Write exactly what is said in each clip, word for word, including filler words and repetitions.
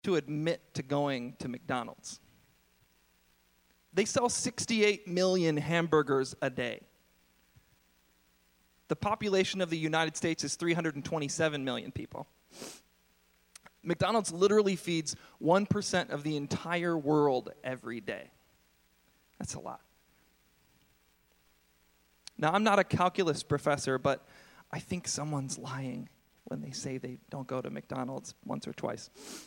to admit to going to McDonald's. They sell sixty-eight million hamburgers a day. The population of the United States is three hundred twenty-seven million people. McDonald's literally feeds one percent of the entire world every day. That's a lot. Now, I'm not a calculus professor, but I think someone's lying when they say they don't go to McDonald's once or twice.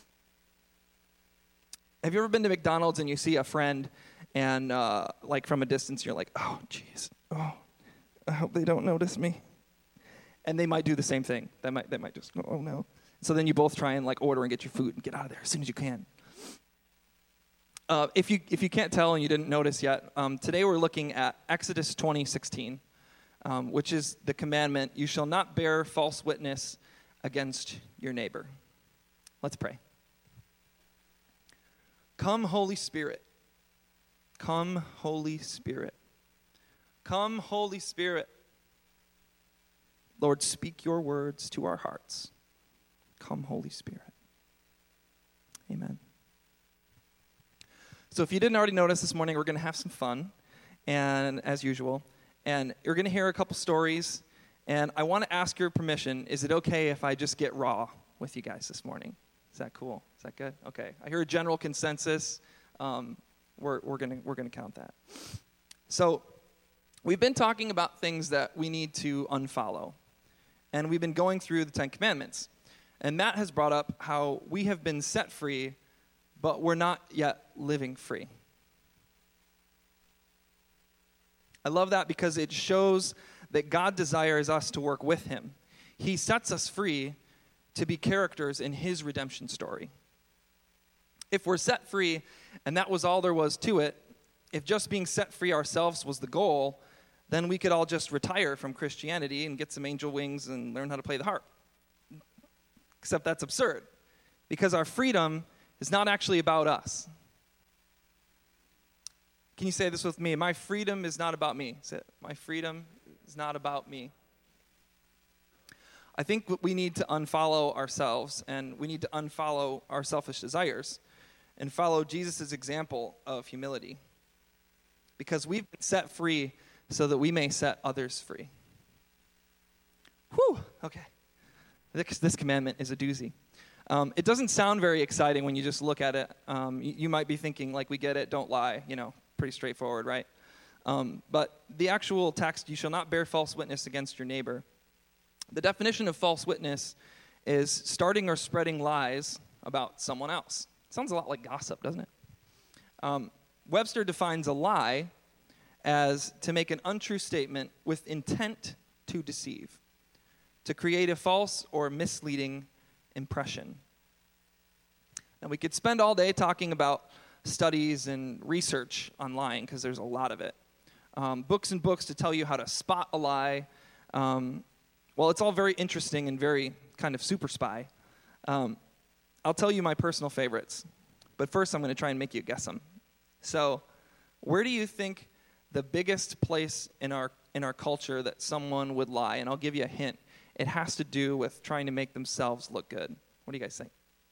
Have you ever been to McDonald's and you see a friend and, uh, like, from a distance, you're like, oh, jeez, oh, I hope they don't notice me. And they might do the same thing. They might, they might just go, oh, no. So then you both try and, like, order and get your food and get out of there as soon as you can. Uh, if you if you can't tell and you didn't notice yet, um, today we're looking at Exodus twenty sixteen, um, which is the commandment, you shall not bear false witness against your neighbor. Let's pray. Come, Holy Spirit. Come, Holy Spirit. Come, Holy Spirit. Lord, speak your words to our hearts. Come, Holy Spirit. Amen. So if you didn't already notice this morning, we're going to have some fun, and as usual, and you're going to hear a couple stories, and I want to ask your permission. Is it okay if I just get raw with you guys this morning? Is that cool? Is that good? Okay. I hear a general consensus. Um, we're we're gonna we're gonna count that. So we've been talking about things that we need to unfollow, and we've been going through the Ten Commandments, and Matt has brought up how we have been set free, but we're not yet living free. I love that because it shows that God desires us to work with him. He sets us free to be characters in his redemption story. If we're set free, and that was all there was to it, if just being set free ourselves was the goal, then we could all just retire from Christianity and get some angel wings and learn how to play the harp. Except that's absurd, because our freedom is not actually about us. Can you say this with me? My freedom is not about me. Say it. My freedom is not about me. I think we need to unfollow ourselves, and we need to unfollow our selfish desires and follow Jesus' example of humility, because we've been set free so that we may set others free. Whew, okay. This, this commandment is a doozy. Um, it doesn't sound very exciting when you just look at it. Um, you, you might be thinking, like, we get it, don't lie, you know, pretty straightforward, right? Um, but the actual text, you shall not bear false witness against your neighbor. The definition of false witness is starting or spreading lies about someone else. Sounds a lot like gossip, doesn't it? Um, Webster defines a lie as to make an untrue statement with intent to deceive, to create a false or misleading impression. And we could spend all day talking about studies and research on lying, because there's a lot of it. Um, books and books to tell you how to spot a lie. Um, well, it's all very interesting and very kind of super spy. Um, I'll tell you my personal favorites, but first I'm going to try and make you guess them. So, where do you think the biggest place in our in our culture that someone would lie? And I'll give you a hint. It has to do with trying to make themselves look good. What do you guys think?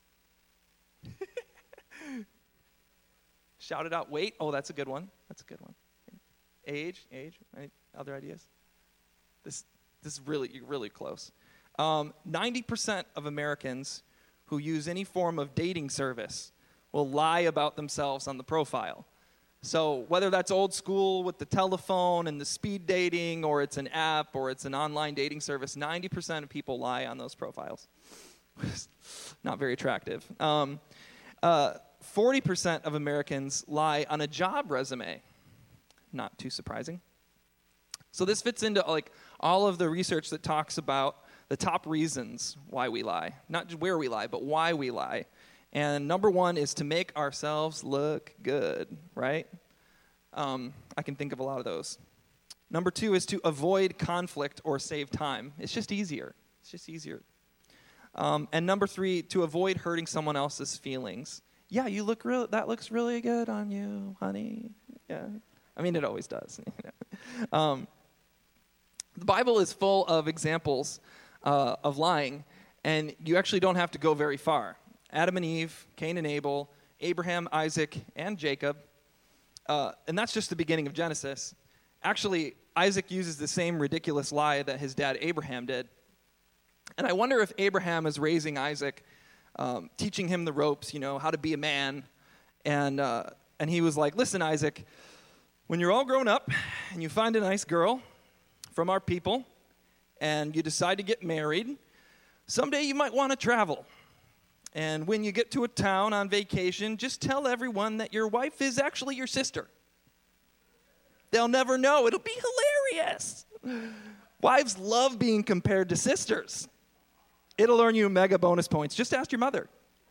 Shout it out. Weight. Oh, that's a good one. That's a good one. Age. Age. Any other ideas? This this is really really close. Um, ninety percent of Americans who use any form of dating service will lie about themselves on the profile. So whether that's old school with the telephone and the speed dating, or it's an app, or it's an online dating service, ninety percent of people lie on those profiles. Not very attractive. Um, uh, forty percent of Americans lie on a job resume. Not too surprising. So this fits into like all of the research that talks about the top reasons why we lie. Not just where we lie, but why we lie. And number one is to make ourselves look good, right? Um, I can think of a lot of those. Number two is to avoid conflict or save time. It's just easier. It's just easier. Um, and number three, to avoid hurting someone else's feelings. Yeah, you look real. That looks really good on you, honey. Yeah, I mean it always does. um, the Bible is full of examples uh, of lying, and you actually don't have to go very far. Adam and Eve, Cain and Abel, Abraham, Isaac, and Jacob. Uh, and that's just the beginning of Genesis. Actually, Isaac uses the same ridiculous lie that his dad Abraham did. And I wonder if Abraham is raising Isaac, um, teaching him the ropes, you know, how to be a man. And uh, and he was like, listen, Isaac, when you're all grown up and you find a nice girl from our people and you decide to get married, someday you might want to travel. And when you get to a town on vacation, just tell everyone that your wife is actually your sister. They'll never know. It'll be hilarious. Wives love being compared to sisters. It'll earn you mega bonus points. Just ask your mother.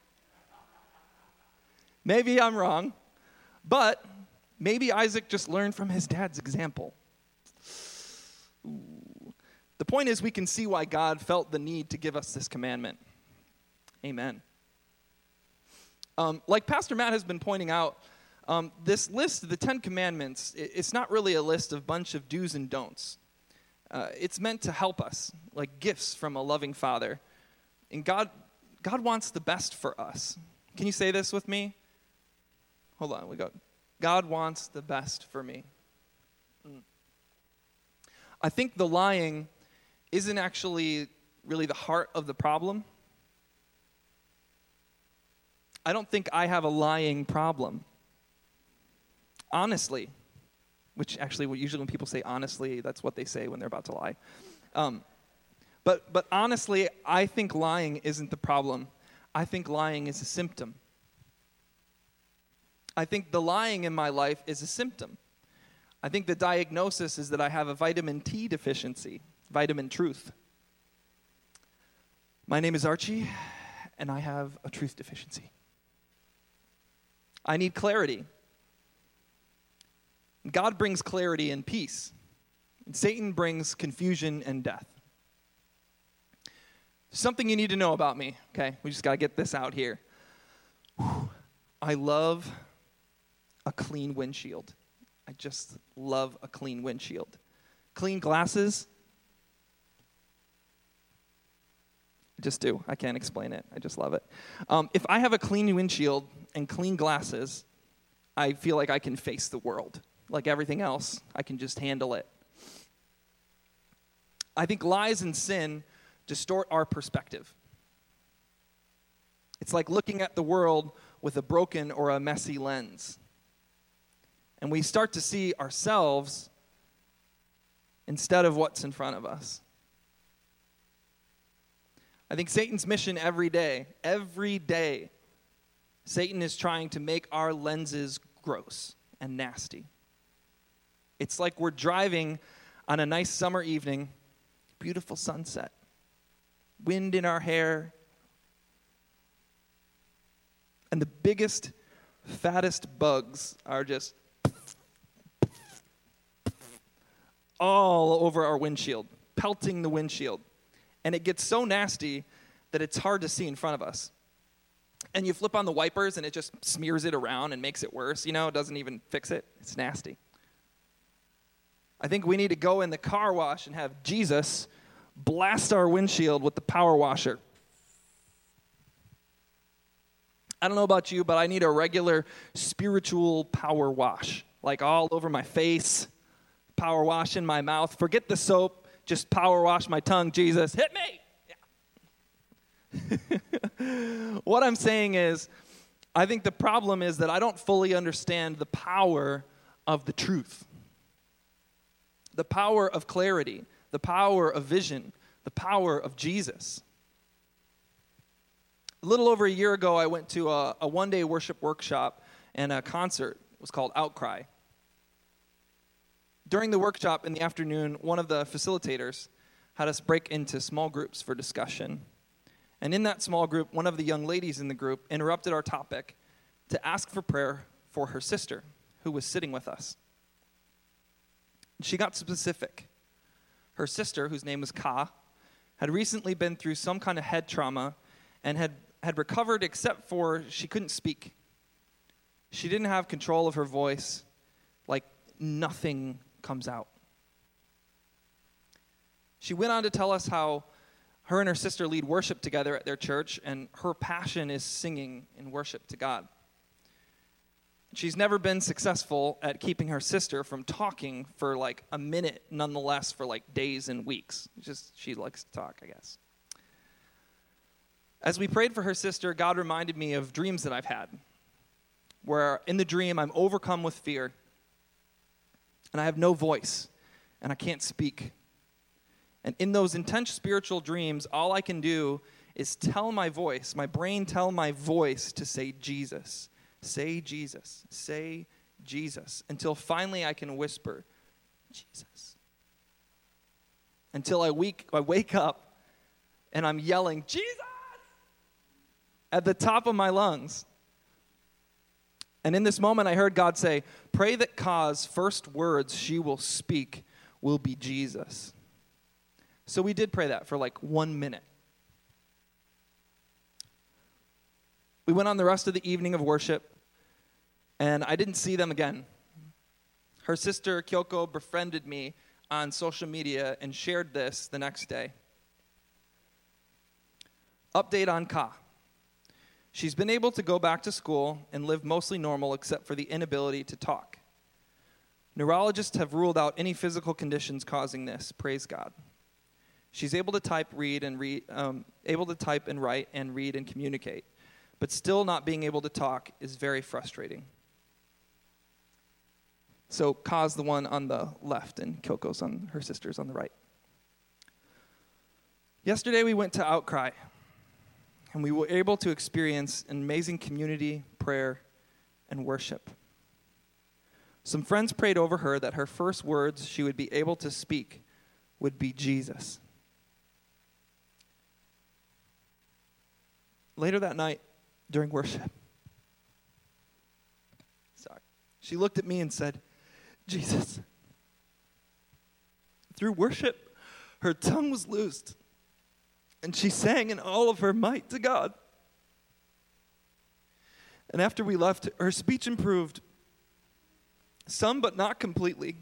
Maybe I'm wrong, but maybe Isaac just learned from his dad's example. Ooh. The point is, we can see why God felt the need to give us this commandment. Amen. Um, like Pastor Matt has been pointing out, um, this list of the Ten Commandments, it, it's not really a list of a bunch of do's and don'ts. Uh, it's meant to help us, like gifts from a loving Father. And God, God wants the best for us. Can you say this with me? Hold on, we go. God wants the best for me. Mm. I think the lying isn't actually really the heart of the problem. I don't think I have a lying problem. Honestly, which actually usually when people say honestly, that's what they say when they're about to lie. Um, but but honestly, I think lying isn't the problem. I think lying is a symptom. I think the lying in my life is a symptom. I think the diagnosis is that I have a vitamin T deficiency, vitamin truth. My name is Archie, and I have a truth deficiency. I need clarity. God brings clarity and peace. And Satan brings confusion and death. Something you need to know about me, okay? We just got to get this out here. Whew. I love a clean windshield. I just love a clean windshield. Clean glasses. I just do. I can't explain it. I just love it. Um, if I have a clean windshield and clean glasses, I feel like I can face the world. Like everything else, I can just handle it. I think lies and sin distort our perspective. It's like looking at the world with a broken or a messy lens. And we start to see ourselves instead of what's in front of us. I think Satan's mission every day, every day, Satan is trying to make our lenses gross and nasty. It's like we're driving on a nice summer evening, beautiful sunset, wind in our hair, and the biggest, fattest bugs are just all over our windshield, pelting the windshield. And it gets so nasty that it's hard to see in front of us. And you flip on the wipers and it just smears it around and makes it worse. You know, it doesn't even fix it. It's nasty. I think we need to go in the car wash and have Jesus blast our windshield with the power washer. I don't know about you, but I need a regular spiritual power wash, like all over my face, power wash in my mouth. Forget the soap, just power wash my tongue. Jesus, hit me. Yeah. What I'm saying is, I think the problem is that I don't fully understand the power of the truth. The power of clarity, the power of vision, the power of Jesus. A little over a year ago, I went to a, a one-day worship workshop and a concert. It was called Outcry. During the workshop in the afternoon, one of the facilitators had us break into small groups for discussion. And in that small group, one of the young ladies in the group interrupted our topic to ask for prayer for her sister, who was sitting with us. She got specific. Her sister, whose name was Ka, had recently been through some kind of head trauma and had, had recovered except for she couldn't speak. She didn't have control of her voice, like nothing comes out. She went on to tell us how Her and her sister lead worship together at their church, and her passion is singing in worship to God. She's never been successful at keeping her sister from talking for like a minute, nonetheless, for like days and weeks. It's just she likes to talk, I guess. As we prayed for her sister, God reminded me of dreams that I've had, where in the dream I'm overcome with fear, and I have no voice, and I can't speak. And in those intense spiritual dreams, all I can do is tell my voice, my brain tell my voice to say Jesus. Say Jesus. Say Jesus. Until finally I can whisper, Jesus. Until I wake, I wake up and I'm yelling, Jesus! At the top of my lungs. And in this moment I heard God say, pray that Ka's first words she will speak will be Jesus. So we did pray that for like one minute. We went on the rest of the evening of worship, and I didn't see them again. Her sister, Kyoko, befriended me on social media and shared this the next day. Update on Ka. She's been able to go back to school and live mostly normal except for the inability to talk. Neurologists have ruled out any physical conditions causing this, praise God. She's able to type, read, and read, um, able to type and write and read and communicate. But still not being able to talk is very frustrating. So Ka's the one on the left, and Kyoko's on her sister's on the right. Yesterday we went to Outcry, and we were able to experience an amazing community, prayer, and worship. Some friends prayed over her that her first words she would be able to speak would be Jesus. Later that night, during worship, sorry, she looked at me and said, Jesus. Through worship, her tongue was loosed, and she sang in all of her might to God. And after we left, her speech improved, some but not completely.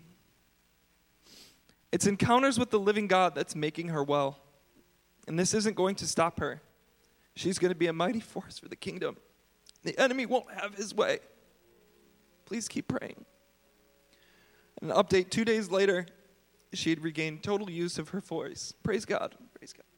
It's encounters with the living God that's making her well, and this isn't going to stop her. She's going to be a mighty force for the kingdom. The enemy won't have his way. Please keep praying. An update, two days later, she had regained total use of her voice. Praise God. Praise God.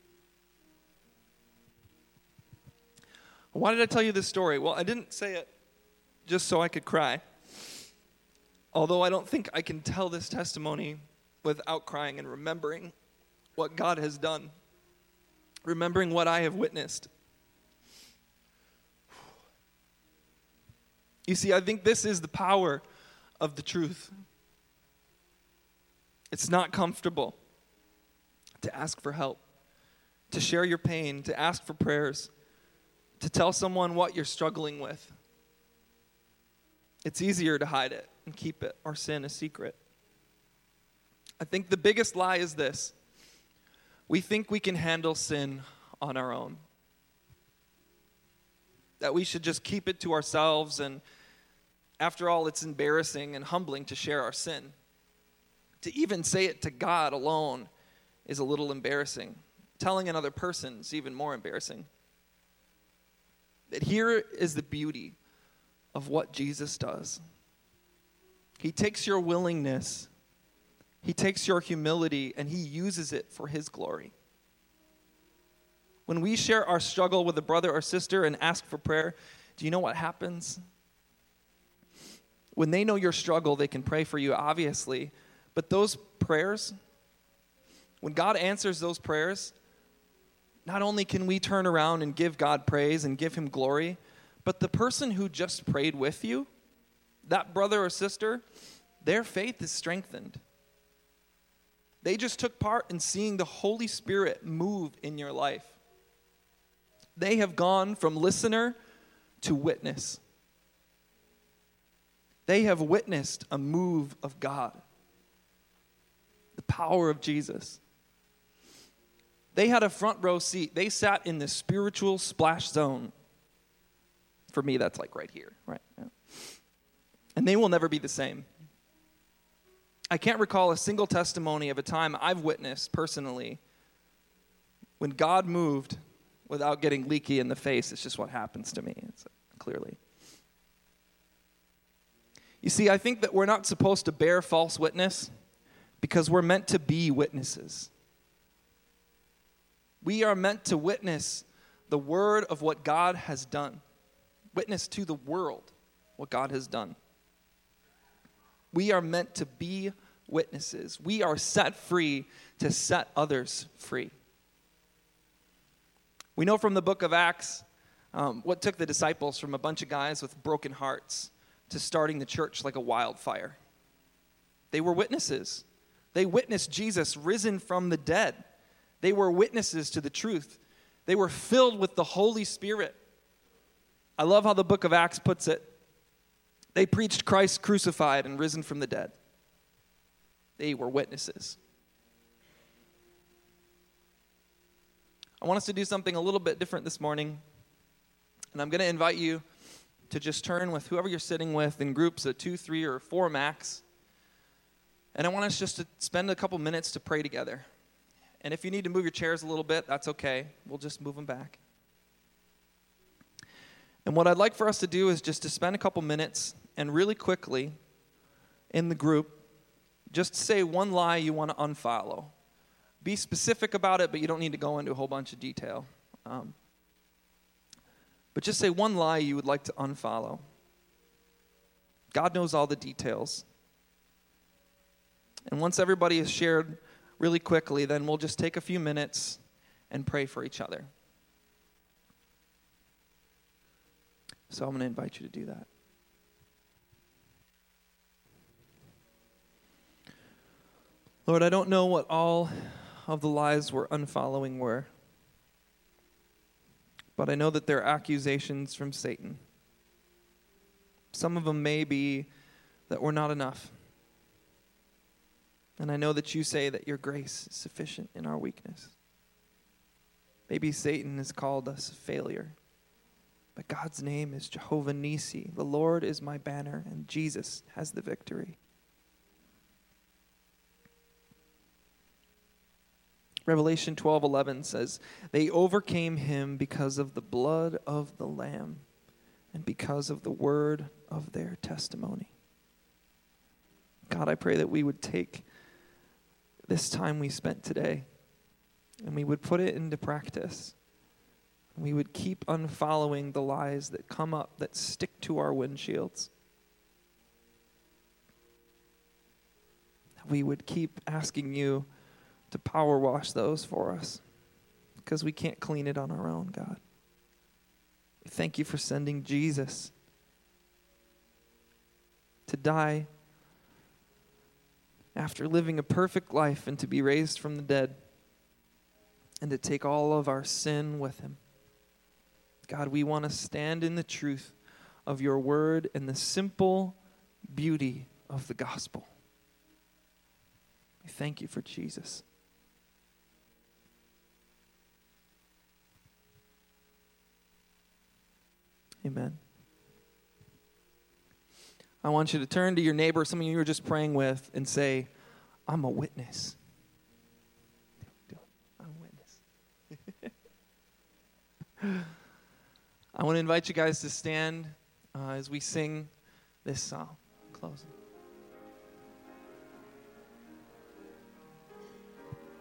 Why did I tell you this story? Well, I didn't say it just so I could cry. Although I don't think I can tell this testimony without crying and remembering what God has done. Remembering what I have witnessed. You see, I think this is the power of the truth. It's not comfortable to ask for help, to share your pain, to ask for prayers, to tell someone what you're struggling with. It's easier to hide it and keep it or sin a secret. I think the biggest lie is this. We think we can handle sin on our own. That we should just keep it to ourselves, and after all, it's embarrassing and humbling to share our sin. To even say it to God alone is a little embarrassing. Telling another person is even more embarrassing. But here is the beauty of what Jesus does. He takes your willingness, he takes your humility, and he uses it for his glory. When we share our struggle with a brother or sister and ask for prayer, do you know what happens? When they know your struggle, they can pray for you, obviously. But those prayers, when God answers those prayers, not only can we turn around and give God praise and give him glory, but the person who just prayed with you, that brother or sister, their faith is strengthened. They just took part in seeing the Holy Spirit move in your life. They have gone from listener to witness. They have witnessed a move of God. The power of Jesus. They had a front row seat. They sat in the spiritual splash zone. For me, that's like right here, right? Yeah. And they will never be the same. I can't recall a single testimony of a time I've witnessed personally when God moved without getting leaky in the face, it's just what happens to me, it's, clearly. You see, I think that we're not supposed to bear false witness because we're meant to be witnesses. We are meant to witness the word of what God has done. Witness to the world what God has done. We are meant to be witnesses. We are set free to set others free. We know from the book of Acts um, what took the disciples from a bunch of guys with broken hearts to starting the church like a wildfire. They were witnesses. They witnessed Jesus risen from the dead. They were witnesses to the truth. They were filled with the Holy Spirit. I love how the book of Acts puts it. They preached Christ crucified and risen from the dead. They were witnesses. I want us to do something a little bit different this morning. And I'm going to invite you to just turn with whoever you're sitting with in groups of two, three, or four max. And I want us just to spend a couple minutes to pray together. And if you need to move your chairs a little bit, that's okay. We'll just move them back. And what I'd like for us to do is just to spend a couple minutes and really quickly in the group, just say one lie you want to unfollow. Be specific about it, but you don't need to go into a whole bunch of detail. Um, but just say one lie you would like to unfollow. God knows all the details. And once everybody has shared really quickly, then we'll just take a few minutes and pray for each other. So I'm going to invite you to do that. Lord, I don't know what all of the lies we're unfollowing were, but I know that they're accusations from Satan. Some of them may be that we're not enough. And I know that you say that your grace is sufficient in our weakness. Maybe Satan has called us a failure, but God's name is Jehovah Nissi. The Lord is my banner, and Jesus has the victory. Revelation twelve eleven says, they overcame him because of the blood of the Lamb and because of the word of their testimony. God, I pray that we would take this time we spent today and we would put it into practice. We would keep unfollowing the lies that come up, that stick to our windshields. We would keep asking you to power wash those for us because we can't clean it on our own, God. We thank you for sending Jesus to die after living a perfect life and to be raised from the dead and to take all of our sin with him. God, we want to stand in the truth of your word and the simple beauty of the gospel. We thank you for Jesus. Amen. I want you to turn to your neighbor, some of you were just praying with, and say, I'm a witness. I'm a witness. I want to invite you guys to stand uh, as we sing this song. Closing.